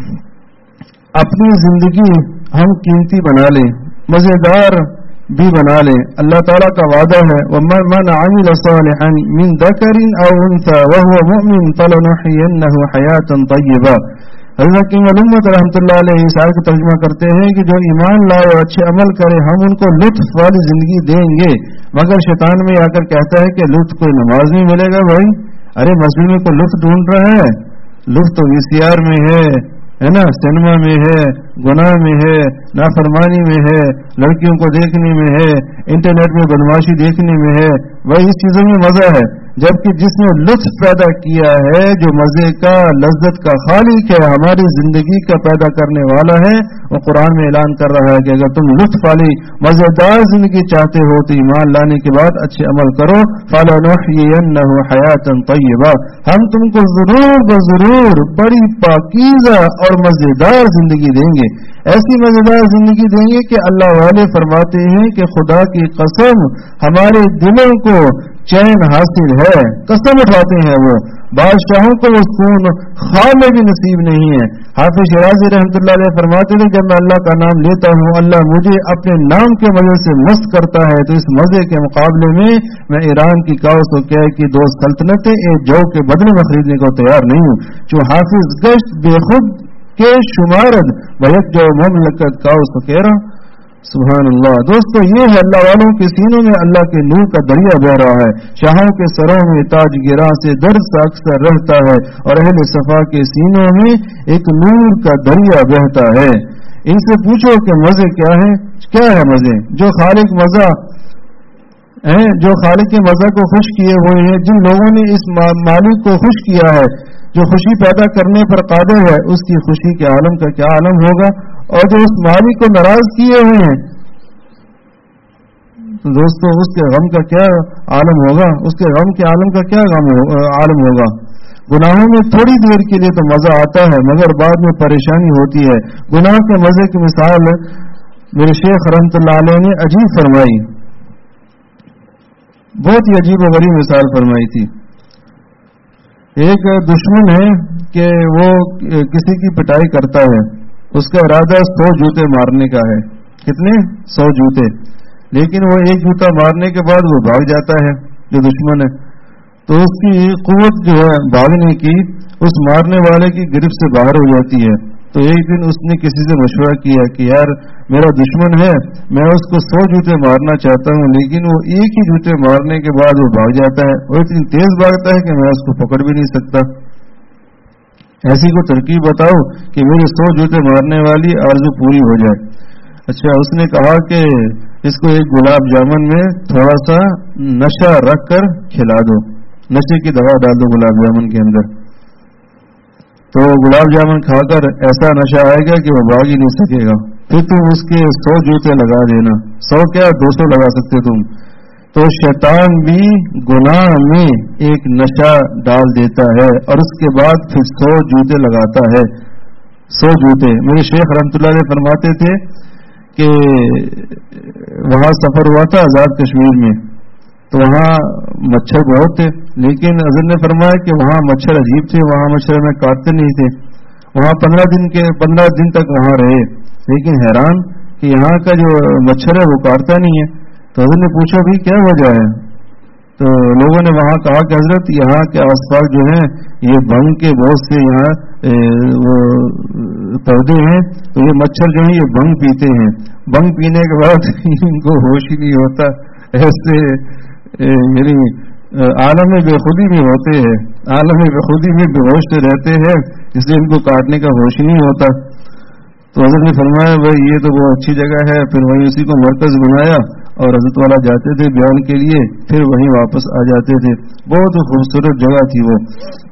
اپنی زندگی ہم قیمتی بنا لیں، مزیدار بھی بنا لیں۔ اللہ تعالیٰ کا وعدہ ہے وَمَنْ عَمِلَ صَالِحًا مِنْ ذَكَرٍ أَوْ أُنْثَىٰ وَهُوَ مُؤْمِنٌ فَلَنُحْيِيَنَّهُ حَيَاةً طَيِّبَةً۔ حضرت حکیم رحمۃ اللہ علیہ اس آیت کو ترجمہ کرتے ہیں کہ جو ایمان لائے اور اچھے عمل کرے ہم ان کو لطف والی زندگی دیں گے، مگر شیطان میں آ کر کہتا ہے کہ لطف کوئی نماز میں ملے گا۔ بھائی ارے مسجد میں کوئی لطف ڈھونڈ رہا ہے؟ لطف تو VCR میں ہے نا، سینما میں ہے، گناہ میں ہے، نافرمانی میں ہے، لڑکیوں کو دیکھنے میں ہے، انٹرنیٹ میں بدماشی دیکھنے میں ہے، وہی اس چیزوں میں مزہ ہے۔ جبکہ جس نے لطف پیدا کیا ہے، جو مزے کا لذت کا خالق ہے، ہماری زندگی کا پیدا کرنے والا ہے، وہ قرآن میں اعلان کر رہا ہے کہ اگر تم لطف والی مزیدار زندگی چاہتے ہو تو ایمان لانے کے بعد اچھے عمل کرو، فَلَنُحْيِيَنَّهُ حَيَاةً طَيِّبَةً، ہم تم کو ضرور بضرور بڑی پاکیزہ اور مزیدار زندگی دیں گے، ایسی مزیدار زندگی دیں گے کہ اللہ والے فرماتے ہیں کہ خدا کی قسم ہمارے دلوں کو چین حاصل ہے، قسم اٹھاتے ہیں وہ بادشاہوں کو وہ سکون خواب میں بھی نصیب نہیں ہے۔ حافظ شیرازی رحمۃ اللہ علیہ فرماتے ہیں جب میں اللہ کا نام لیتا ہوں اللہ مجھے اپنے نام کے مزے سے مست کرتا ہے، تو اس مزے کے مقابلے میں ایران کی کاؤس و کیا کی دو سلطنتیں ایک جو کے بدلے میں خریدنے کو تیار نہیں ہوں۔ جو حافظ گشت بے خود کے شمارد بھیک جو مملکت کاؤس و کہہ رہا، سبحان اللہ۔ دوستو یہ ہے اللہ والوں کے سینوں میں اللہ کے نور کا دریا بہ رہا ہے، شاہوں کے سروں میں تاج گراں سے درس اکثر رہتا ہے، اور اہل صفا کے سینوں میں ایک نور کا دریا بہتا ہے۔ ان سے پوچھو کہ مزے کیا ہے؟ کیا ہے مزے؟ جو خالق مزہ ہیں، جو خالق کے مزہ کو خوش کیے ہوئے ہیں، جن لوگوں نے اس مالک کو خوش کیا ہے، جو خوشی پیدا کرنے پر قادر ہے، اس کی خوشی کے عالم کا کیا عالم ہوگا، اور جو اس مالک کو ناراض کیے ہوئے ہیں تو دوستو اس کے غم کا کیا عالم ہوگا، اس کے غم کے عالم کا کیا عالم ہوگا۔ گناہوں میں تھوڑی دیر کے لیے تو مزہ آتا ہے مگر بعد میں پریشانی ہوتی ہے۔ گناہ کے مزے کی مثال میرے شیخ رحمۃ اللہ علیہ نے عجیب فرمائی، بہت ہی عجیب و غریب مثال فرمائی تھی۔ ایک دشمن ہے کہ وہ کسی کی پٹائی کرتا ہے، اس کا ارادہ 100 جوتے مارنے کا ہے، کتنے 100 جوتے، لیکن وہ ایک جوتا مارنے کے بعد وہ بھاگ جاتا ہے جو دشمن ہے، تو اس کی قوت جو ہے بھاگنے کی اس مارنے والے کی گرفت سے باہر ہو جاتی ہے۔ تو ایک دن اس نے کسی سے مشورہ کیا کہ یار میرا دشمن ہے، میں اس کو 100 جوتے مارنا چاہتا ہوں، لیکن وہ ایک ہی جوتے مارنے کے بعد وہ بھاگ جاتا ہے، وہ اتنی تیز بھاگتا ہے کہ میں اس کو پکڑ بھی نہیں سکتا، ایسی کو ترکیب بتاؤ کہ میرے 100 جوتے مارنے والی آرزو پوری ہو جائے۔ اچھا اس نے کہا کہ اس کو ایک گلاب جامن میں تھوڑا سا نشہ رکھ کر کھلا دو، نشے کی دوا ڈال دو گلاب جامن کے اندر، تو گلاب جامن کھا کر ایسا نشہ آئے گا کہ وہ بھاگ ہی نہیں سکے گا، پھر تم اس کے 100 جوتے لگا دینا، 100 کیا 200 لگا سکتے تم، تو شیطان بھی گناہ میں ایک نشہ ڈال دیتا ہے اور اس کے بعد پھر 100 جوتے لگاتا ہے. 100 جوتے. میرے شیخ رحمۃ اللہ علیہ فرماتے تھے کہ وہاں سفر ہوا تھا آزاد کشمیر میں، تو وہاں مچھر بہت تھے، لیکن حضرت نے فرمایا کہ وہاں مچھر عجیب تھے، وہاں مچھر میں کاٹتے نہیں تھے. وہاں 15 دن تک وہاں رہے، لیکن حیران کہ یہاں کا جو مچھر ہے وہ کاٹتا نہیں ہے. تو حضرت نے پوچھا بھی کیا وجہ ہے؟ تو لوگوں نے وہاں کہا کہ حضرت یہاں کے آس پاس جو ہیں یہ بھنگ کے بہت سے یہاں پودے ہیں، تو یہ مچھر جو ہیں یہ بھنگ پیتے ہیں، بھنگ پینے کے بعد ان کو ہوش ہی نہیں ہوتا، ایسے یعنی عالم بے خودی میں ہوتے ہیں، عالم بے خودی میں بے ہوش رہتے ہیں، اس لیے ان کو کاٹنے کا ہوش ہی نہیں ہوتا. تو حضرت نے فرمایا بھائی یہ تو بہت اچھی جگہ ہے. پھر وہیں اسی کو مرکز بنایا اور حضرت والا جاتے تھے بیان کے لیے، پھر وہیں واپس آ جاتے تھے. بہت خوبصورت جگہ تھی وہ،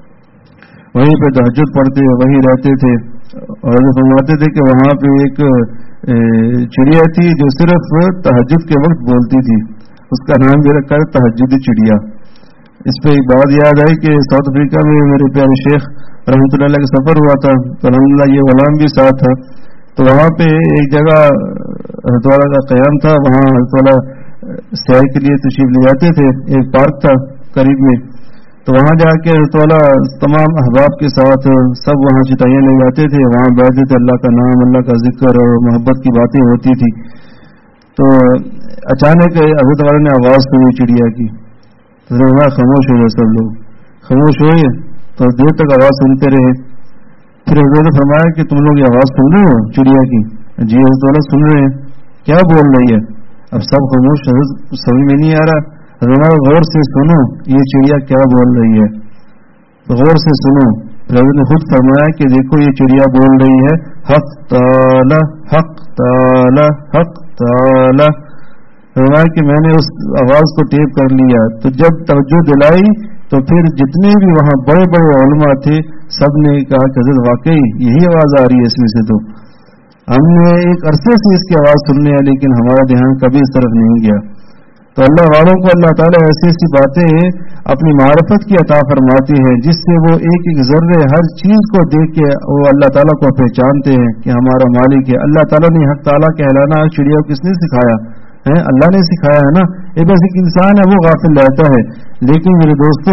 وہیں پہ تہجد پڑھتے وہیں رہتے تھے. اور حضرت فرماتے تھے کہ وہاں پہ ایک چڑیا تھی جو صرف تہجد کے وقت بولتی تھی، اس کا نام بھی رکھا ہے تہجدی چڑیا. اس پہ ایک بات یاد آئی کہ ساؤتھ افریقہ میں میرے پیارے شیخ رحمۃ اللہ علیہ کا سفر ہوا تھا، تو الحمدللہ یہ غلام بھی ساتھ تھا. تو وہاں پہ ایک جگہ حضرت والا کا قیام تھا، وہاں حضرت والا سیر کے لیے تشریف لے جاتے تھے. ایک پارک تھا قریب میں، تو وہاں جا کے حضرت والا تمام احباب کے ساتھ سب وہاں چٹائیاں لے جاتے تھے، وہاں بیٹھتے تھے، اللہ کا نام، اللہ کا ذکر اور محبت کی باتیں ہوتی تھی. تو اچانک حضرت والا نے آواز سنی چڑیا کی، تو خاموش ہو گئے، سب لوگ خاموش ہوئے. تو دیر تک آواز سنتے رہے. پھر حضرت نے فرمایا کہ تم لوگ یہ آواز سن رہے ہو چڑیا کی؟ جی حضرت والا سن رہے ہیں. کیا بول رہی ہے؟ اب سب خاموش، حضرت سمجھ میں نہیں آ رہا. حضرت غور سے سنو یہ چڑیا کیا بول رہی ہے، غور سے سنو. حضرت نے خود فرمایا کہ دیکھو یہ چڑیا بول رہی ہے حق تعالی حق تعالی حق تعالی. فرمایا کہ میں نے اس آواز کو ٹیپ کر لیا. تو جب توجہ دلائی تو پھر جتنے بھی وہاں بڑے بڑے علماء تھے سب نے کہا کہ حضرت واقعی یہی آواز آ رہی ہے اس میں سے. تو ہم نے ایک عرصے سے اس کی آواز سننے ہیں، لیکن ہمارا دھیان کبھی اس طرف نہیں گیا. تو اللہ والوں کو اللہ تعالیٰ ایسی ایسی باتیں اپنی معرفت کی عطا فرماتی ہے جس سے وہ ایک ایک ذرے ہر چیز کو دیکھ کے وہ اللہ تعالیٰ کو پہچانتے ہیں کہ ہمارا مالک ہے. اللہ تعالیٰ نے حق تعالیٰ کہلانا چڑیا کو کس نے سکھایا ہے؟ اللہ نے سکھایا ہے نا. ایک بس ایک انسان ہے وہ غافل رہتا ہے. لیکن میرے دوستوں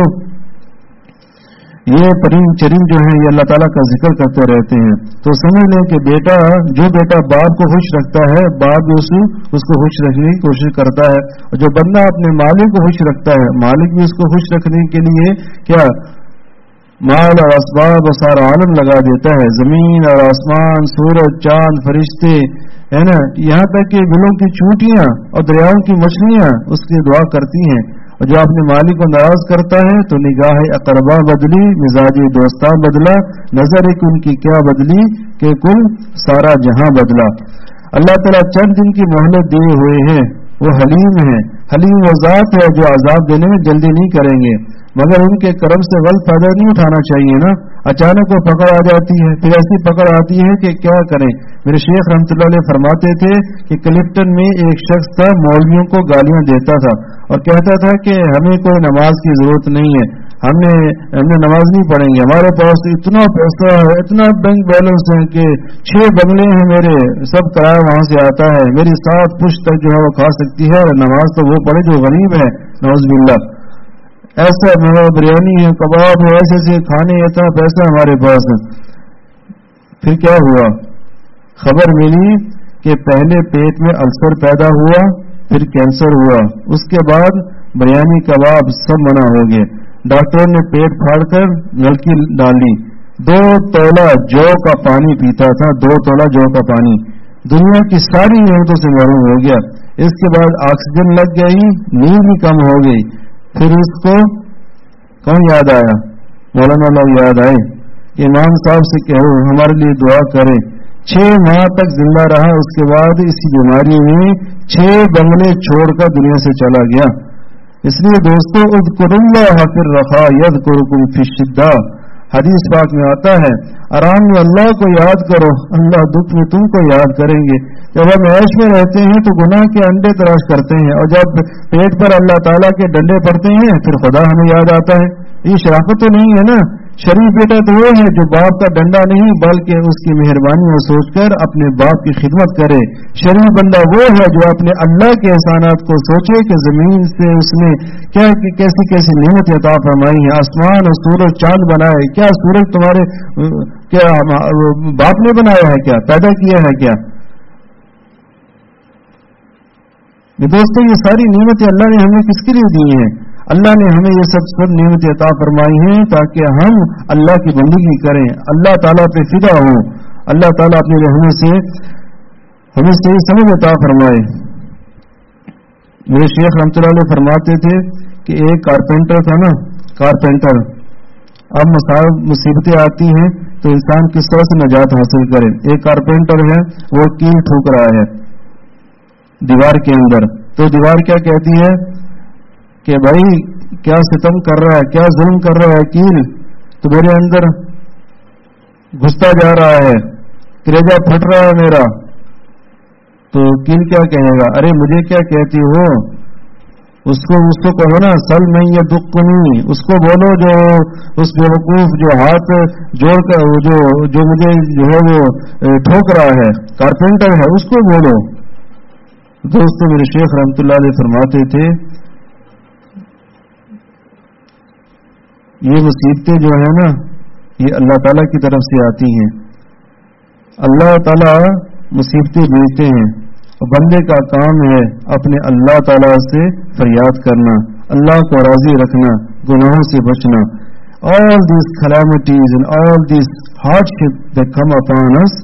یہ پرند چرند جو ہیں یہ اللہ تعالیٰ کا ذکر کرتے رہتے ہیں. تو سمجھ لیں کہ بیٹا جو بیٹا باپ کو خوش رکھتا ہے باپ بھی اس کو خوش رکھنے کی کوشش کرتا ہے، اور جو بندہ اپنے مالک کو خوش رکھتا ہے مالک بھی اس کو خوش رکھنے کے لیے کیا مال اور اسباب اور سارا عالم لگا دیتا ہے. زمین اور آسمان، سورج، چاند، فرشتے، ہے نا، یہاں تک کہ بلوں کی چونٹیاں اور دریاؤں کی مچھلیاں اس کی دعا کرتی ہیں. اور جو اپنے مالک کو ناراض کرتا ہے تو نگاہ اقربا بدلی، مزاج دوستاں بدلا، نظر ایک ان کی کیا بدلی کہ کل سارا جہاں بدلا. اللہ تعالیٰ چند دن کی مہلت دیے ہوئے ہیں. وہ حلیم ہے. حلیم وہ ذات ہے جو عذاب دینے میں جلدی نہیں کریں گے، مگر ان کے کرم سے غلط فائدہ نہیں اٹھانا چاہیے نا. اچانک وہ پکڑ آ جاتی ہے، پھر ایسی پکڑ آتی ہے کہ کیا کریں. میرے شیخ رحمۃ اللہ علیہ فرماتے تھے کہ کلفٹن میں ایک شخص تھا، مولویوں کو گالیاں دیتا تھا اور کہتا تھا کہ ہمیں کوئی نماز کی ضرورت نہیں ہے، ہم نے نماز نہیں پڑھیں گے، ہمارے پاس اتنا پیسہ ہے، اتنا بینک بیلنس ہے کہ 6 بنگلے ہیں میرے، سب کرایہ وہاں سے آتا ہے، میری 7 پشت تک جو ہے وہ کھا سکتی ہے، اور نماز تو وہ پڑھے جو غریب ہے. نعوذ باللہ. ایسا بریانی ہے، کباب ہے، ایسے ایسے کھانے، اتنا پیسہ ہمارے پاس ہے. پھر کیا ہوا؟ خبر ملی کہ پہلے پیٹ میں السر پیدا ہوا، پھر کینسر ہوا، اس کے بعد بریانی کباب سب منع ہو گئے. ڈاکٹر نے پیٹ پھاڑ کر نلکی ڈالی. 2 تولہ جو کا پانی پیتا تھا، 2 تولہ جو کا پانی. دنیا کی ساری نعمتوں سے محروم ہو گیا. اس کے بعد آکسیجن لگ گئی، نیند بھی کم ہو گئی. پھر اس کو کون یاد آیا؟ مولانا اللہ یاد آئے کہ امام صاحب سے کہو ہمارے لیے دعا کرے. 6 ماہ تک زندہ رہا، اس کے بعد اسی بیماری میں 6 بنگلے چھوڑ کر دنیا سے چلا گیا. اس لیے دوستو اذکروا اللہ فی الرخاء یذکرکم فی الشدہ. हदीस पाक में आता है, आराम में अल्लाह को याद करो, अल्लाह दुख में तुमको याद करेंगे। जब हम ऐश में रहते हैं तो गुनाह के अंडे तराश करते हैं, और जब पेट पर अल्लाह ताला के डंडे पड़ते हैं फिर खुदा हमें याद आता है। ये शराफत तो नहीं है ना। शरीफ बेटा तो वो है जो बाप का डंडा नहीं बल्कि उसकी मेहरबानी सोचकर अपने बाप की खिदमत करे। शरीफ बंदा वो है जो अपने अल्लाह के एहसानात को सोचे कि जमीन से उसने क्या कैसी कैसी नेमत अता फरमाई है, आसमान और सूरज चांद बनाए, क्या सूरज तुम्हारे क्या बाप ने बनाया है, क्या पैदा किया है क्या? दोस्तों ये सारी नेमतें अल्लाह ने हमें किसके लिए दी हैं? अल्लाह ने हमें ये सब नेमतें अता फरमाई हैं ताकि हम अल्लाह की बंदगी करें, अल्लाह ताला पे फिदा हो, अल्लाह ताला अपने रहने से हमें सही समझ अता फरमाए। मेरे शेख रहमतुल्लाह अलैह फरमाते थे कि एक कारपेंटर था ना, कारपेंटर, अब मुसीबतें आती हैं तो इंसान किस तरह से निजात हासिल करे। एक कारपेंटर है, वो कील ठोक रहा है दीवार के अंदर, तो दीवार क्या कहती है कि भाई क्या सितम कर रहा है, क्या जुल्म कर रहा है कील, तो मेरे अंदर घुसता जा रहा है, कलेजा फट रहा है मेरा। तो कील क्या कहेगा, अरे मुझे क्या कहती हो, उसको कहो ना, सल में ये दुख नहीं, उसको बोलो जो उस बेवकूफ जो हाथ जोड़ कर जो मुझे जो है वो ठोक रहा है, कारपेंटर है, उसको बोलो। दोस्तों मेरे शेख रहमतुल्लाह अलैह फरमाते थे ये मुसीबतें जो है ना ये अल्लाह ताला की तरफ से आती हैं। अल्लाह ताला मुसीबतें भेजते हैं और बंदे का काम है अपने अल्लाह ताला से फरियाद करना, अल्लाह को राजी रखना, गुनाहों से बचना। All these calamities and all these hardships that come upon us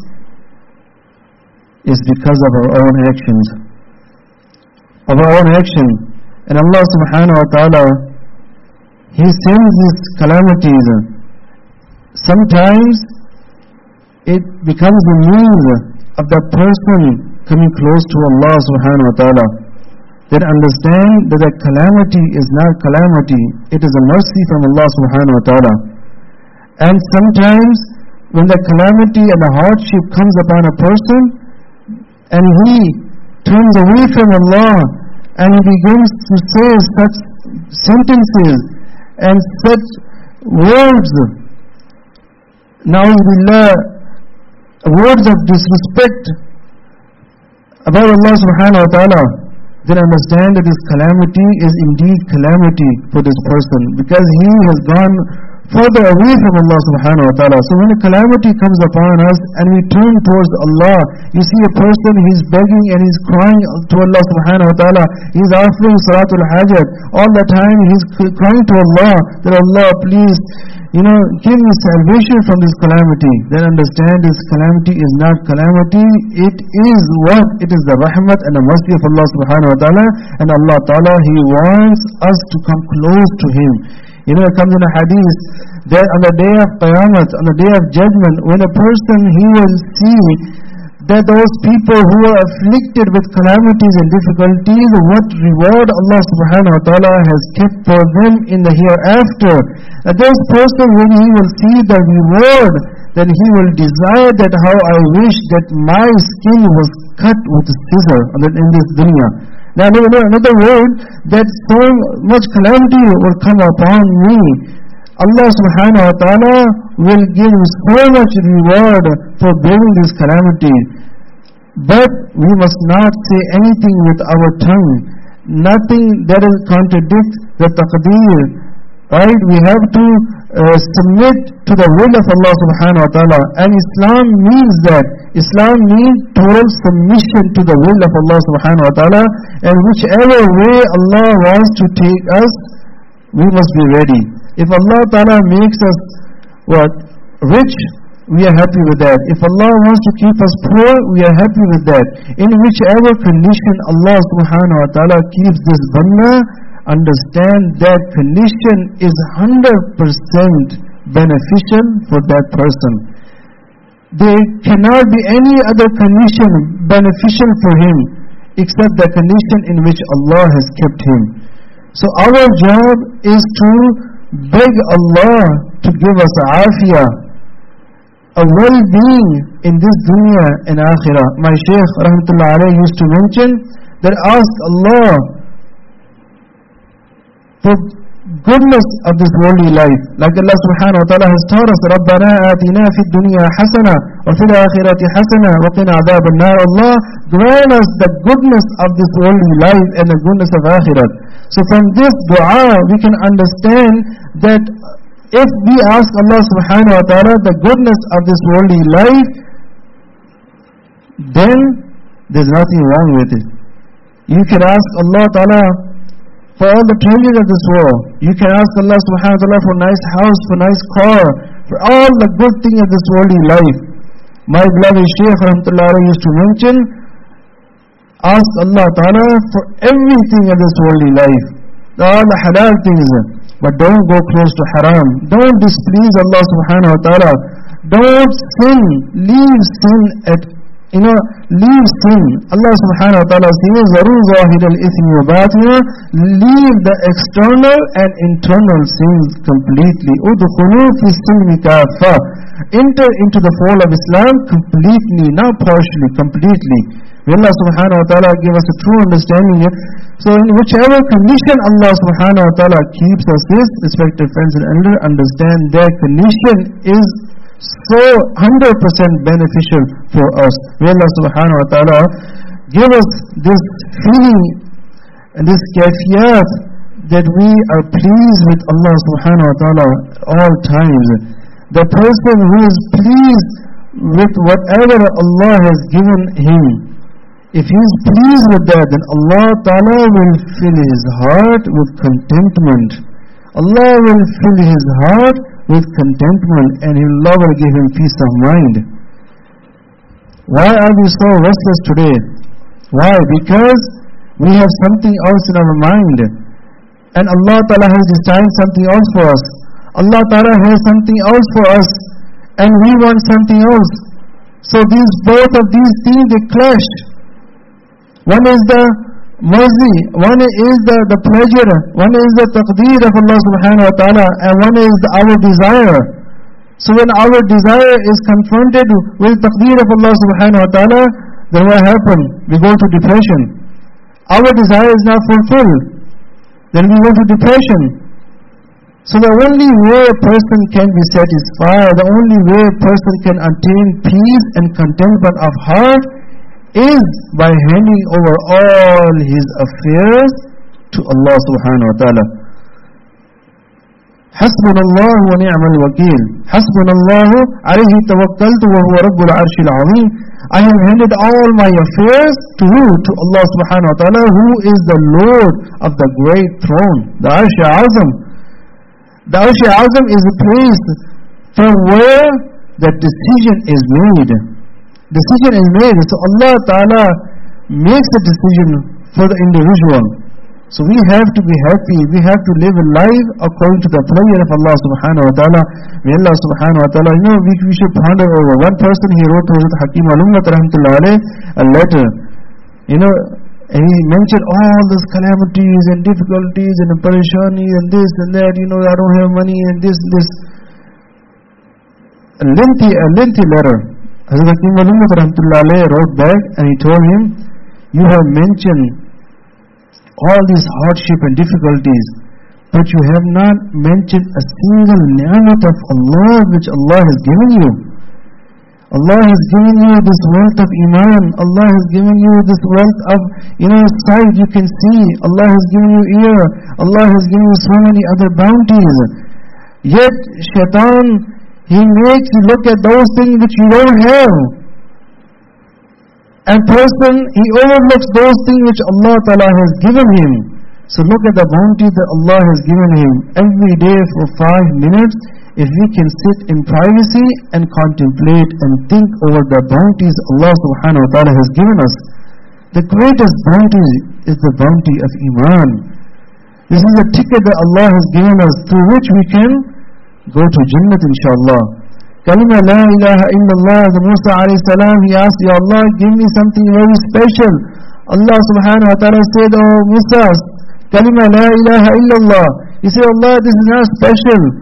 is because of our own actions. Of our own action. And Allah subhanahu wa ta'ala, He sends these calamities. Sometimes it becomes the means of the person coming close to Allah subhanahu wa ta'ala. Then understand that the calamity is not calamity, it is a mercy from Allah subhanahu wa ta'ala. And sometimes when the calamity and the hardship comes upon a person and he turns away from Allah and he begins to say such sentences and such words, na'udhu words of disrespect about Allah subhanahu wa ta'ala, then understand that this calamity is indeed calamity for this person because he has gone further away from Allah subhanahu wa ta'ala. So when a calamity comes upon us and we turn towards Allah, you see a person, he's begging and he's crying to Allah subhanahu wa ta'ala, he's offering salatul hajat, all the time he's crying to Allah that Allah please, give me salvation from this calamity. Then understand this calamity is not calamity, it is what? It is the rahmat and the mercy of Allah subhanahu wa ta'ala, and Allah ta'ala, He wants us to come close to Him. It comes in a hadith that on the day of Qiyamah, on the day of judgment, when a person, he will see that those people who are afflicted with calamities and difficulties, what reward Allah subhanahu wa ta'ala has kept for them in the hereafter. And this person, when he will see the reward, then he will desire that how I wish that my skin was cut with a scissor in this dunya. Now, another word, that so much calamity will come upon me. Allah subhanahu wa ta'ala will give so much reward for bearing this calamity. But we must not say anything with our tongue, nothing that will contradict the taqdeer. Right? We have to submit to the will of Allah subhanahu wa ta'ala. And Islam means that. Islam means total submission to the will of Allah subhanahu wa ta'ala. And whichever way Allah wants to take us, we must be ready. If Allah ta'ala makes us rich, we are happy with that. If Allah wants to keep us poor, we are happy with that. In whichever condition Allah subhanahu wa ta'ala keeps this banda, understand that condition is 100% beneficial for that person. There cannot be any other condition beneficial for him except the condition in which Allah has kept him. So our job is to beg Allah to to give us afiyah, a well-being in this dunya and akhirah. My Shaykh rahmatullah alayhi used to mention that ask Allah for goodness of this worldly life. Like Allah subhanahu wa ta'ala has taught us, رَبَّنَا آتِنَا فِي الدُّنْيَا حَسَنَةً وَفِي الْآخِرَةِ حَسَنَةً وَقِنَا عَذَابَ النَّارِ. Allah grant us the goodness of this worldly life and the goodness of akhirah. So from this dua we can understand that if we ask Allah subhanahu wa ta'ala the goodness of this worldly life, then there's nothing wrong with it. You can ask Allah ta'ala for all the treasures of this world. You can ask Allah subhanahu wa ta'ala for nice house, for nice car, for all the good things of this worldly life. My beloved Shaykh rahmatullah used to mention, ask Allah ta'ala for everything of this worldly life, all the halal things, but don't go close to haram. Don't displease Allah subhanahu wa ta'ala. Don't sin. Leave sin at leave sin. Allah subhanahu wa ta'ala says, ذَرُوا ظَاهِرَ الْإِثْمِ وَبَاطِنَهُ. Leave the external and internal sins completely. أُدْخُلُوا فِي السِّلْمِ كَافَّةً. Enter into the fold of Islam completely, not partially, completely. May Allah subhanahu wa ta'ala give us a true understanding here. So in whichever condition Allah subhanahu wa ta'ala keeps us, this, respected friends and elders, understand their condition is so 100% beneficial for us. May Allah subhanahu wa ta'ala give us this feeling and this kafiyat that we are pleased with Allah subhanahu wa ta'ala all times. The person who is pleased with whatever Allah has given him, if he is pleased with that, then Allah ta'ala will fill his heart with contentment. Allah will fill his heart with contentment, and Allah will give him peace of mind. Why are we so restless today? Why? Because we have something else in our mind, and Allah ta'ala has designed something else for us. Allah ta'ala has something else for us, and we want something else. So both of these things, they clash. One is the mercy, one is the pleasure, one is the taqdeer of Allah subhanahu wa ta'ala, and one is our desire. So when our desire is confronted with taqdeer of Allah subhanahu wa ta'ala, then what happens? We go to depression. Our desire is not fulfilled, then we go to depression. So the only way a person can be satisfied, the only way a person can attain peace and contentment of heart, is by handing over all his affairs to Allah subhanahu wa ta'ala. Hasbunallahu wa ni'mal wakeel. Hasbunallahu alayhi tawakkaltu wa huwa rabbul arshil azim. I have handed all my affairs to who? To Allah subhanahu wa ta'ala, who is the Lord of the great throne, the Arsh Azam. The Arsh Azam is a place from where the decision is made. Decision is made. So Allah ta'ala makes a decision for the individual. So we have to be happy. We have to live a life according to the pleasure of Allah subhanahu wa ta'ala. May Allah subhanahu wa ta'ala, we should ponder over. One person, he wrote to Hazrat Hakim al-Ummat rahmatullah alayh a letter. And he mentioned all those calamities and difficulties and parishani and this and that. I don't have money and this. A lengthy letter. Hazrat Hakim al-Ummat rahmatullah alayh wrote back and he told him, you have mentioned all these hardship and difficulties, but you have not mentioned a single ni'mat of Allah which Allah has given you. Allah has given you this wealth of iman. Allah has given you this wealth of sight you can see. Allah has given you ear. Allah has given you so many other bounties. Yet shaitan, he makes you look at those things which you don't have. And person, he overlooks those things which Allah Ta'ala has given him. So look at the bounty that Allah has given him. Every day for 5 minutes, if we can sit in privacy and contemplate and think over the bounties Allah Subhanahu Wa Ta'ala has given us. The greatest bounty is the bounty of Iman. This is a ticket that Allah has given us through which we can go to Jannat inshallah. Kalima la ilaha illallah. The Musa alayhi salam, he asked, Ya Allah, give me something very special. Allah subhanahu wa ta'ala said, Oh Musa, Kalima la ilaha illallah. He said, Allah, this is not special.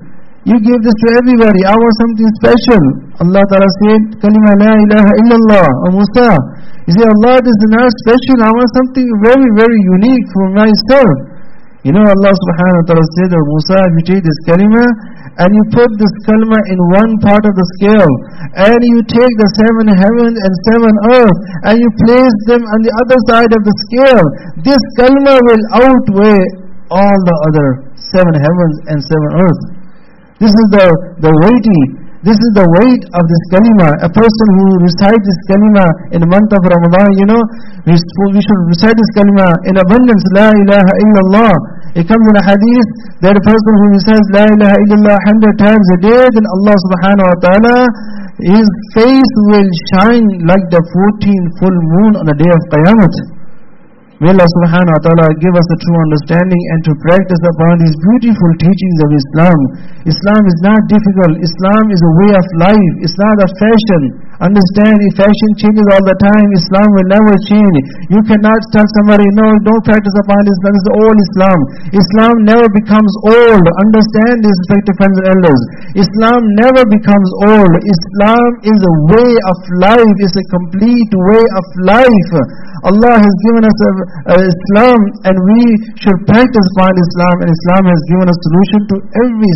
You gave this to everybody. I want something special. Allah Ta'ala said, Kalima la ilaha illallah. O Musa, he said, Allah, this is not special. I want something very, very unique for myself. You know, Allah subhanahu wa ta'ala said, O Musa, if you take this kalima and you put this kalima in one part of the scale, and you take the 7 heavens and 7 earth, and you place them on the other side of the scale, this kalima will outweigh all the other 7 heavens and 7 earth. This is the weight of this kalima. A person who recites this kalima in the month of Ramadan, you know, we should recite this kalima in abundance, La ilaha illallah. It comes in a hadith that a person who recites La ilaha illallah 100 times a day, then Allah subhanahu wa ta'ala, his face will shine like the 14th full moon on the day of Qiyamah. May Allah subhanahu wa ta'ala give us the true understanding and to practice upon these beautiful teachings of Islam. Islam is not difficult. Islam is a way of life. It's not a fashion. Understand, if fashion changes all the time, Islam will never change. You cannot tell somebody, no, don't practice upon Islam. This is old Islam. Islam never becomes old. Understand this, respected friends and elders. Islam never becomes old. Islam is a way of life. It's a complete way of life. Allah has given us Islam, and we should practice upon Islam, and Islam has given us solution to every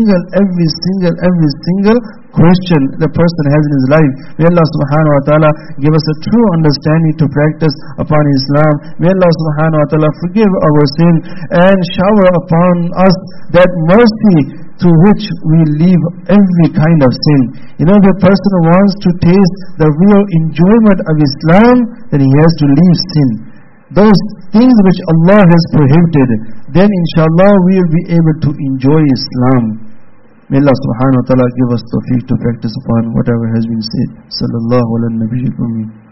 single question the person has in his life. May Allah subhanahu wa ta'ala give us a true understanding to practice upon Islam. May Allah subhanahu wa ta'ala forgive our sin and shower upon us that mercy to which we leave every kind of sin. You know, if a person wants to taste the real enjoyment of Islam, then he has to leave sin. Those things which Allah has prohibited, then inshallah we will be able to enjoy Islam. May Allah subhanahu wa ta'ala give us tawfiq to practice upon whatever has been said. Sallallahu ala nabiyyi.